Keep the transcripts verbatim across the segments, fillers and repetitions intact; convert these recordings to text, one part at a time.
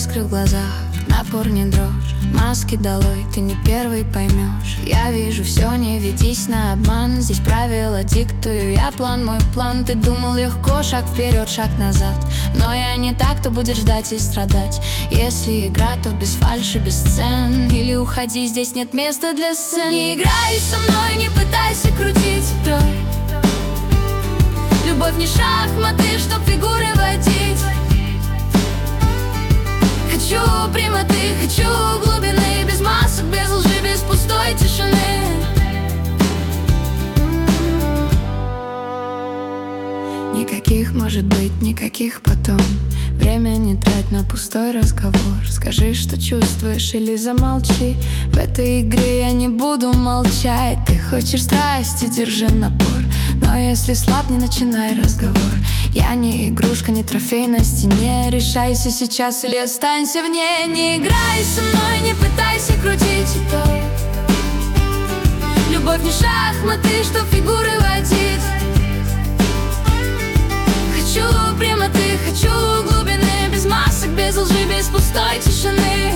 искры в глазах, напор не дрожь. Маски долой, ты не первый поймешь. Я вижу все, не ведись на обман. Здесь правила диктую я план, мой план. Ты думал легко, шаг вперед, шаг назад. Но я не так, кто будет ждать и страдать. Если игра, то без фальши, без сцен. Или уходи, здесь нет места для сцен. Не играй со мной, не пытайся крутить игрой. Любовь не шахматы, чтоб фигуры водить. Хочу прямоты, хочу глубины, без масок, без лжи, без пустой тишины. Никаких может быть, никаких потом. Время не трать на пустой разговор. Скажи, что чувствуешь, или замолчи. В этой игре я не буду молчать. Ты хочешь страсти, держи напор. Но если слаб, не начинай разговор. Я не игрушка, не трофей на стене. Решайся сейчас или останься вне. Не играй со мной, не пытайся крутить итог. Любовь не шахматы, чтоб фигуры водить. Хочу прямоты, хочу глубины, без масок, без лжи, без пустой тишины.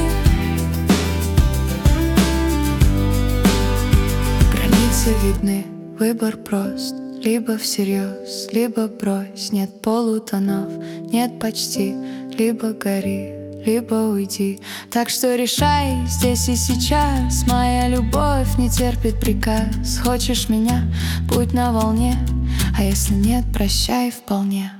Границы видны, выбор прост. Либо всерьез, либо брось. Нет полутонов, нет почти. Либо гори, либо уйди. Так что решай здесь и сейчас. Моя любовь не терпит приказ. Хочешь меня, будь на волне. А если нет, прощай вполне.